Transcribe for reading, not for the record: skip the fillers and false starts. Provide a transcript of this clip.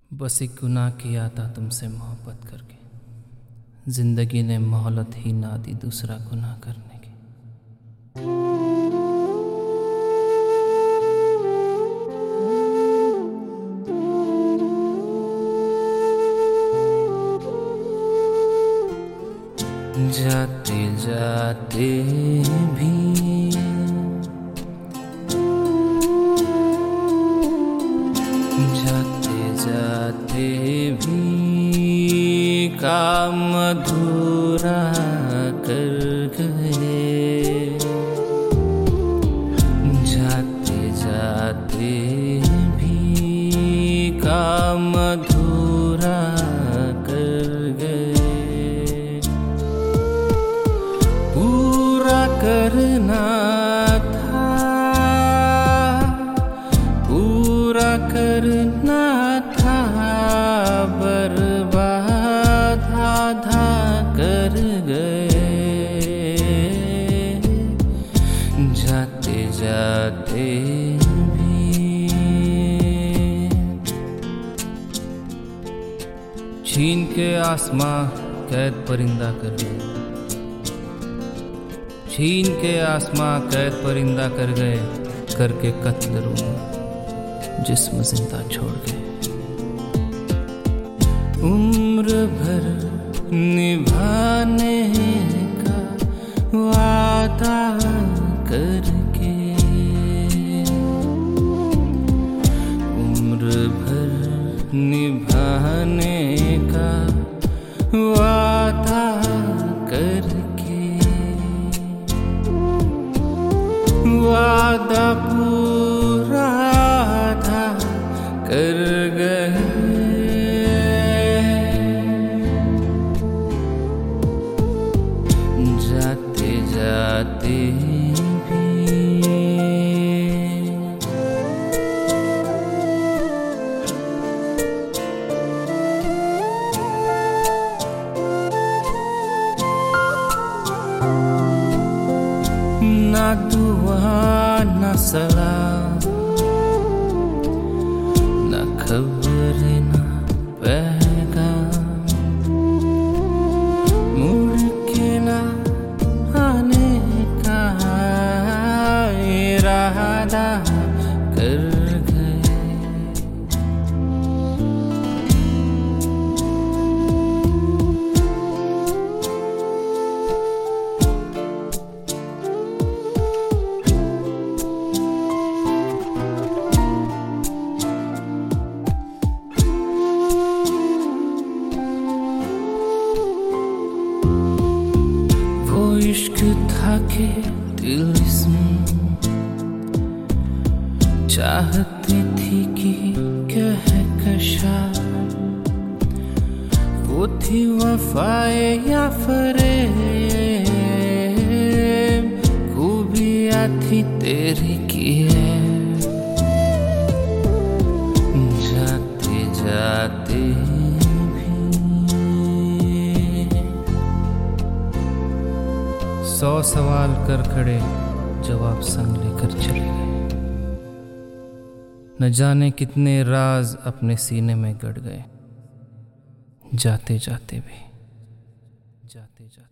बस एक गुनाह किया था तुमसे मोहब्बत करके, जिंदगी ने मोहलत ही ना दी दूसरा गुनाह करने की। जाते जाते भी जाते भी काम अधूरा कर गए। जाते जाते भी काम अधूरा कर गए। पूरा करना था, पूरा करना था, बर्बाद आधा कर गए। जाते जाते भी छीन के आसमां कैद परिंदा कर गए। छीन के आसमां कैद परिंदा कर गए, करके कत्ल रूह जिस्म जिंदा छोड़ गए। उम्र भर निभाने का वादा करके, उम्र भर निभाने का वादा करके, वादा पूरा था कर गए। जाते जाते भी ना दुआ ना सलाम, ना खबर ना पैगाम, मुड़ के ना आने का इरादा कर गए। इश्क था के दिल इसमें चाहती थी कि कहकशा, वो थी वफाए या फरेब, खूबियाँ थी तेरी की है। जाते जाते सौ सवाल कर खड़े, जवाब संग लेकर चले गए। न जाने कितने राज अपने सीने में गड़ गए। जाते जाते भी जाते जाते